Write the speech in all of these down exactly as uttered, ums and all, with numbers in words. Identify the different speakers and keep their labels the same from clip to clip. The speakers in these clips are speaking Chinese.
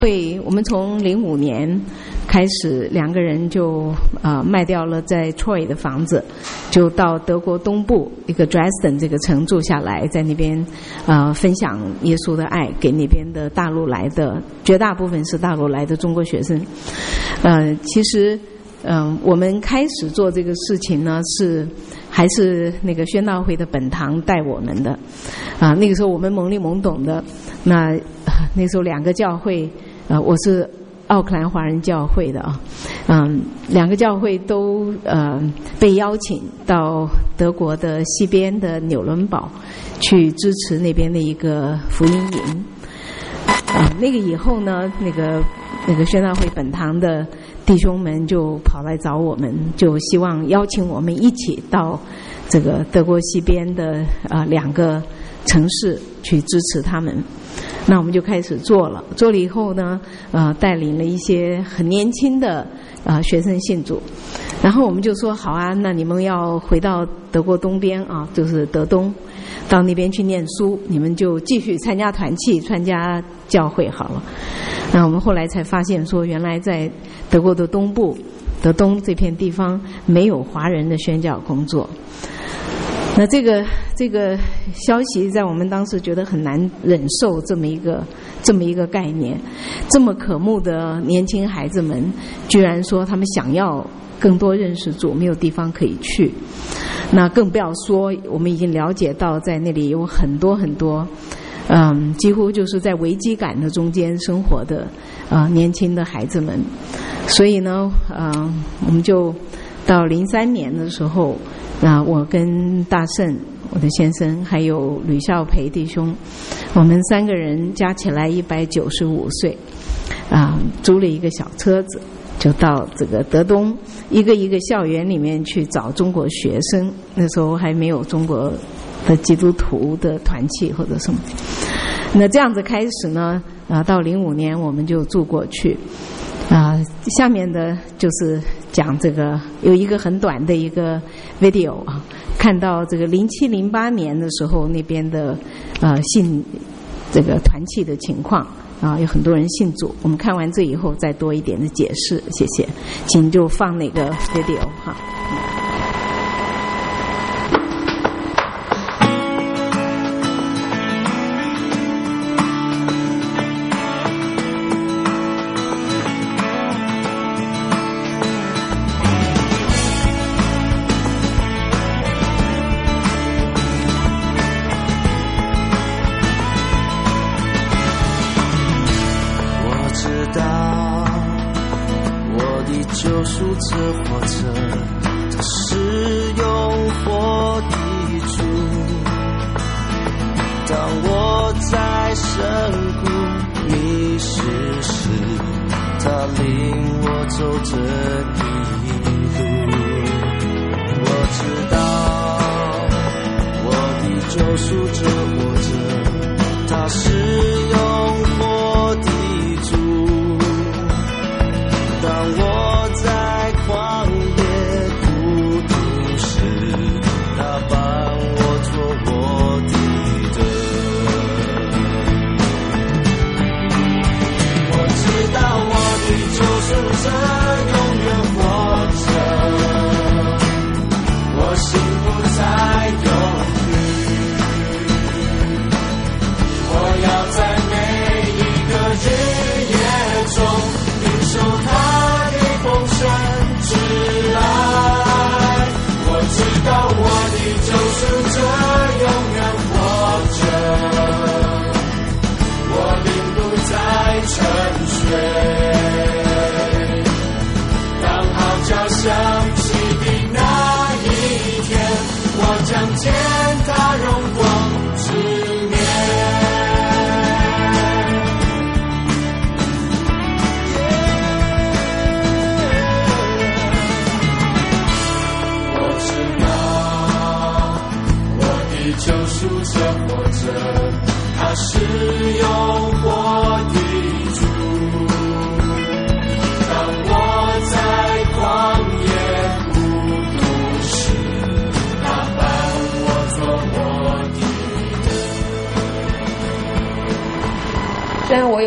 Speaker 1: 会我们从零五年开始，两个人就呃卖掉了在 Troy 的房子，就到德国东部一个 Dresden 这个城住下来，在那边呃分享耶稣的爱给那边的大陆来的，绝大部分是大陆来的中国学生。呃，其实嗯、呃，我们开始做这个事情呢，是还是那个宣道会的本堂带我们的啊、呃，那个时候我们懵里懵懂的，那那时候两个教会。呃，我是奥克兰华人教会的啊，嗯，两个教会都呃被邀请到德国的西边的纽伦堡去支持那边的一个福音营。啊、呃，那个以后呢，那个那个宣道会本堂的弟兄们就跑来找我们，就希望邀请我们一起到这个德国西边的啊、呃、两个城市去支持他们。那我们就开始做了，做了以后呢，呃，带领了一些很年轻的呃学生信主，然后我们就说好啊，那你们要回到德国东边啊，就是德东，到那边去念书，你们就继续参加团契、参加教会好了。那我们后来才发现说，原来在德国的东部、德东这片地方没有华人的宣教工作。那这个这个消息在我们当时觉得很难忍受，这么一个这么一个概念，这么渴慕的年轻孩子们，居然说他们想要更多认识主，没有地方可以去。那更不要说我们已经了解到，在那里有很多很多，嗯，几乎就是在危机感的中间生活的啊、呃、年轻的孩子们。所以呢，呃，我们就到零三年的时候。那我跟大圣，我的先生，还有吕孝培弟兄，我们三个人加起来一百九十五岁，啊，租了一个小车子，就到这个德东一个一个校园里面去找中国学生。那时候还没有中国的基督徒的团契或者什么。那这样子开始呢，啊，到零五年我们就住过去。啊、呃，下面的就是讲这个有一个很短的一个 video 啊，看到这个零七零八年的时候那边的呃信这个团契的情况啊，有很多人信主。我们看完这以后再多一点的解释，谢谢。请就放那个 video 哈。
Speaker 2: 我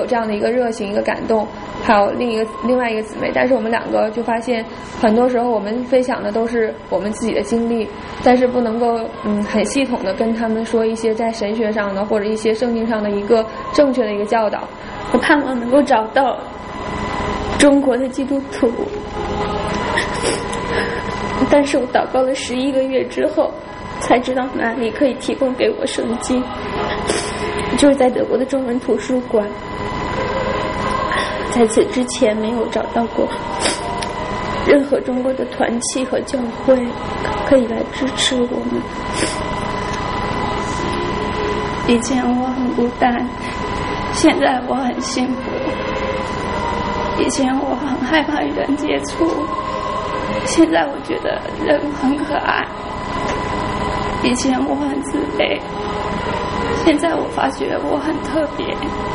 Speaker 2: 有这样的一个热情一个感动，还有另一个另外一个姊妹，但是我们两个就发现很多时候我们分享的都是我们自己的经历，但是不能够嗯很系统的跟他们说一些在神学上的或者一些圣经上的一个正确的一个教导。
Speaker 3: 我盼望能够找到中国的基督徒，但是我祷告了十一个月之后才知道哪里可以提供给我圣经，就是在德国的中文图书馆。在此之前没有找到过任何中国的团契和教会可以来支持我们。以前我很孤单，现在我很幸福。以前我很害怕与人接触，现在我觉得人很可爱。以前我很自卑，现在我发觉我很特别。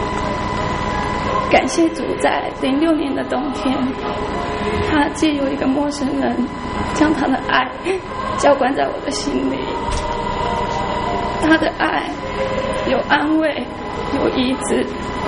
Speaker 3: 感谢主，在零六年的冬天，他借由一个陌生人，将他的爱浇灌在我的心里。他的爱有安慰，有医治，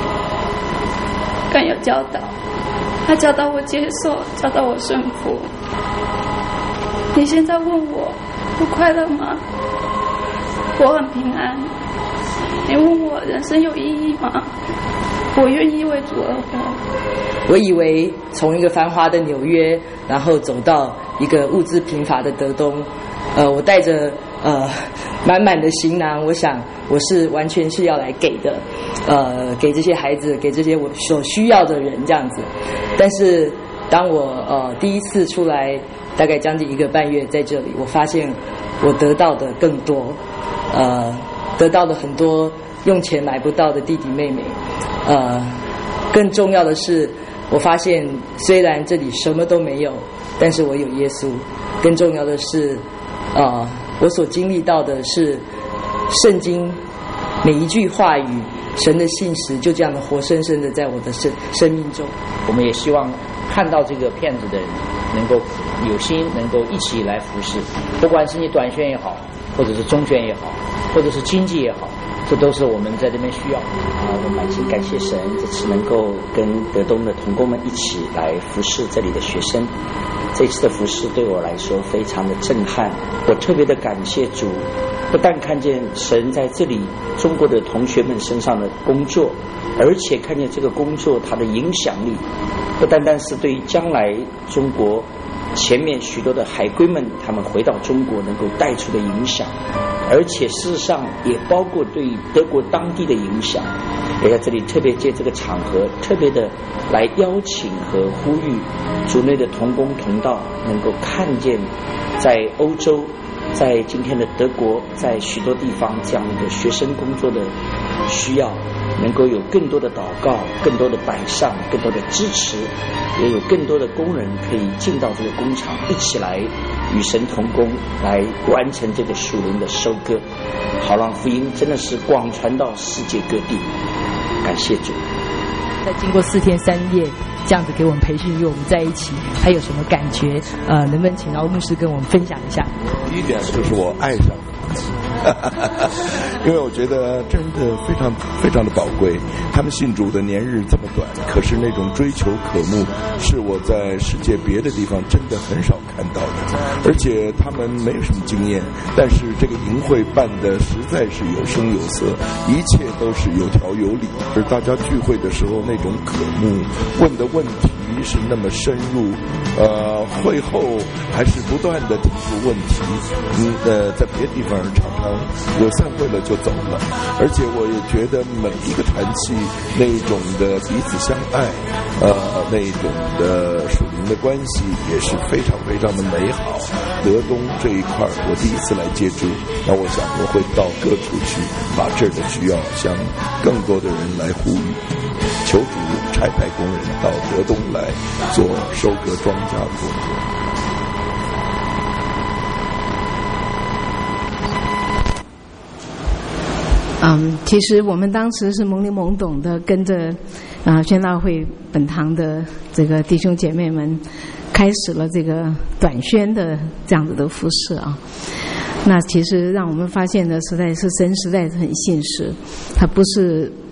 Speaker 3: 更有教导。他教导我接受，教导我顺服。你现在问我不快乐吗？我很平安。你问我人生有意义吗？我愿意为主而活。
Speaker 4: 我以为从一个繁华的纽约，然后走到一个物资贫乏的德东，呃，我带着呃满满的行囊，我想我是完全是要来给的，呃，给这些孩子，给这些我所需要的人这样子。但是当我呃第一次出来，大概将近一个半月在这里，我发现我得到的更多，呃，得到了很多用钱买不到的弟弟妹妹。呃，更重要的是，我发现虽然这里什么都没有，但是我有耶稣。更重要的是，呃，我所经历到的是圣经每一句话语，神的信实就这样的活生生的在我的生生命中。
Speaker 5: 我们也希望看到这个片子的人能够有心，能够一起来服侍，不管是你短宣也好，或者是中宣也好，或者是经济也好，这都是我们在这边需要。
Speaker 6: 啊，我满心感谢神，这次能够跟德东的同工们一起来服侍这里的学生。这次的服侍对我来说非常的震撼，我特别的感谢主，不但看见神在这里中国的同学们身上的工作，而且看见这个工作它的影响力，不单单是对于将来中国前面许多的海归们他们回到中国能够带出的影响，而且事实上也包括对德国当地的影响。也在这里特别借这个场合特别的来邀请和呼吁主内的同工同道能够看见在欧洲，在今天的德国，在许多地方这样的学生工作的需要，能够有更多的祷告，更多的摆上，更多的支持，也有更多的工人可以进到这个工厂，一起来与神同工，来完成这个属灵的收割，好让福音真的是广传到世界各地。感谢主。
Speaker 7: 在经过四天三夜这样子给我们培训，与我们在一起，还有什么感觉？呃，能不能请饶牧师跟我们分享一下？
Speaker 8: 第一点就是我爱上了因为我觉得真的非常非常的宝贵。他们信主的年日这么短，可是那种追求渴慕是我在世界别的地方真的很少看到的。而且他们没有什么经验，但是这个营会办的实在是有声有色，一切都是有条有理。而大家聚会的时候那种渴慕，问的问题是那么深入，呃，会后还是不断的提出问题。嗯，呃，在别的地方常常有散会了就走了，而且我也觉得每一个团契那种的彼此相爱，呃，那种的属灵的关系也是非常非常的美好。德东这一块我第一次来接触，那我想我会到各处去，把这儿的需要向更多的人来呼吁，求主差派工人到德东来做收割庄稼的工作。
Speaker 1: 嗯，其实我们当时是懵里懵懂的，跟着啊宣道会本堂的这个弟兄姐妹们，开始了这个短宣的这样子的服事啊。那其实让我们发现的实在是神实在是很信实，他不是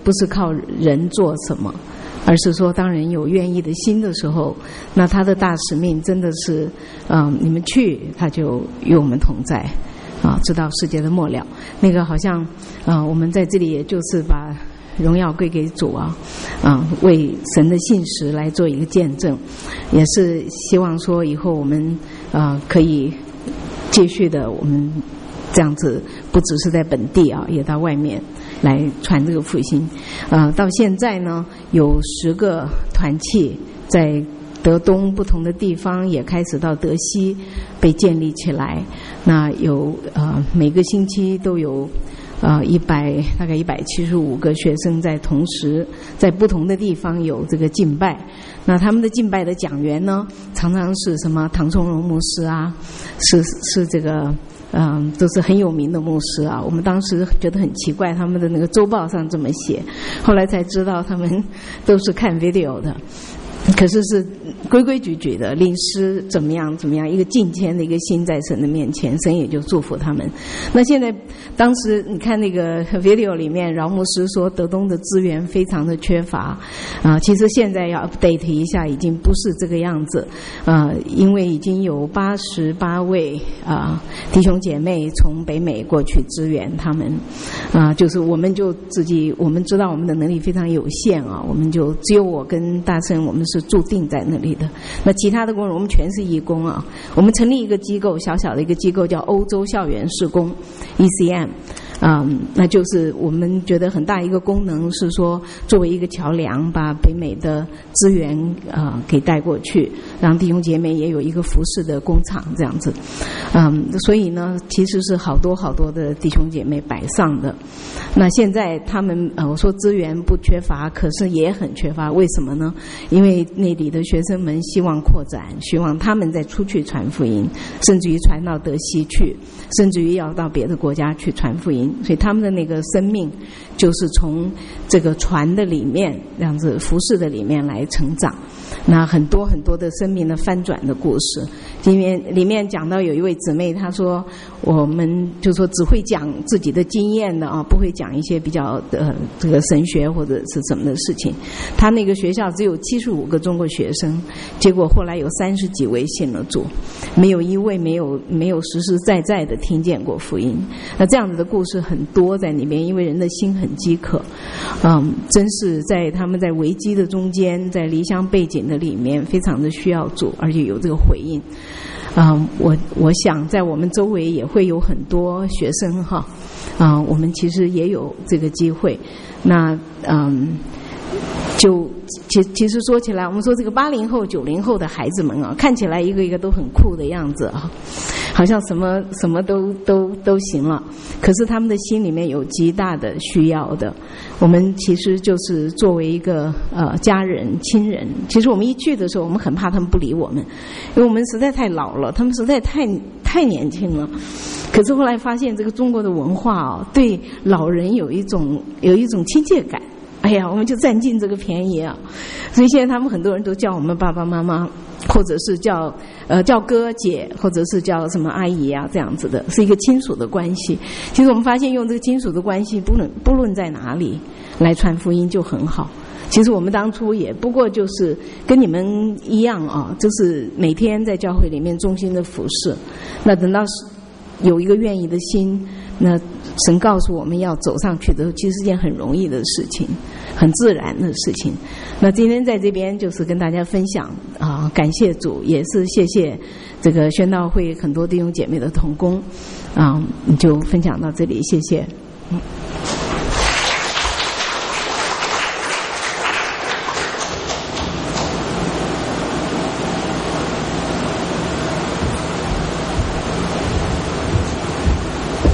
Speaker 1: 不是靠人做什么，而是说当人有愿意的心的时候，那他的大使命真的是，嗯，你们去他就与我们同在，啊，直到世界的末了。那个好像，啊，我们在这里也就是把荣耀归给主啊，啊，为神的信实来做一个见证，也是希望说以后我们啊可以继续的我们这样子，不只是在本地啊，也到外面来传这个复兴。呃，到现在呢，有十个团契在德东不同的地方，也开始到德西被建立起来。那有呃每个星期都有呃一百大概一百七十五个学生在同时在不同的地方有这个敬拜。那他们的敬拜的讲员呢，常常是什么唐崇荣牧师啊，是是这个。嗯，都是很有名的牧师啊。我们当时觉得很奇怪，他们的那个周报上这么写，后来才知道他们都是看 video 的。可是是规规矩矩的，领诗怎么样怎么样，一个敬虔的一个心在神的面前，神也就祝福他们。那现在当时你看那个 video 里面，饶牧师说德东的资源非常的缺乏啊，其实现在要 update 一下，已经不是这个样子啊，因为已经有八十八位啊弟兄姐妹从北美过去支援他们啊，就是我们就自己我们知道我们的能力非常有限啊，我们就只有我跟大生我们是注定在那里的。那其他的工人我们全是义工啊。我们成立一个机构，小小的一个机构叫欧洲校园事工 E C M。嗯，那就是我们觉得很大一个功能是说，作为一个桥梁，把北美的资源啊、呃、给带过去，让弟兄姐妹也有一个服侍的工厂这样子。嗯，所以呢，其实是好多好多的弟兄姐妹摆上的。那现在他们呃，我说资源不缺乏，可是也很缺乏，为什么呢？因为那里的学生们希望扩展，希望他们再出去传福音，甚至于传到德西去，甚至于要到别的国家去传福音。所以他们的那个生命就是从这个传的里面，这样子服侍的里面来成长。那很多很多的生命的翻转的故事，里面里面讲到有一位姊妹，她说我们就说只会讲自己的经验的啊，不会讲一些比较呃这个神学或者是什么的事情。她那个学校只有七十五个中国学生，结果后来有三十几位信了主，没有一位没有没有实实在在的听见过福音。那这样子的故事很多在里面，因为人的心很饥渴，嗯，真是在他们在危机的中间，在离乡背景的里面，非常的需要主，而且有这个回应。嗯，我我想在我们周围也会有很多学生哈，啊、嗯，我们其实也有这个机会。那嗯，就其其实说起来，我们说这个八零后、九零后的孩子们啊，看起来一个一个都很酷的样子啊，好像什么什么都都都行了。可是他们的心里面有极大的需要的。我们其实就是作为一个呃家人、亲人，其实我们一去的时候，我们很怕他们不理我们，因为我们实在太老了，他们实在太太年轻了。可是后来发现，这个中国的文化啊，对老人有一种有一种亲切感。哎呀，我们就占尽这个便宜啊！所以现在他们很多人都叫我们爸爸妈妈，或者是叫呃叫哥姐，或者是叫什么阿姨啊，这样子的，是一个亲属的关系。其实我们发现，用这个亲属的关系，不论不论在哪里来传福音就很好。其实我们当初也不过就是跟你们一样啊，就是每天在教会里面忠心的服侍。那等到有一个愿意的心，那神告诉我们要走上去的时候，其实是件很容易的事情，很自然的事情。那今天在这边就是跟大家分享啊，感谢主，也是谢谢这个宣道会很多弟兄姐妹的同工啊，就分享到这里，谢谢。嗯。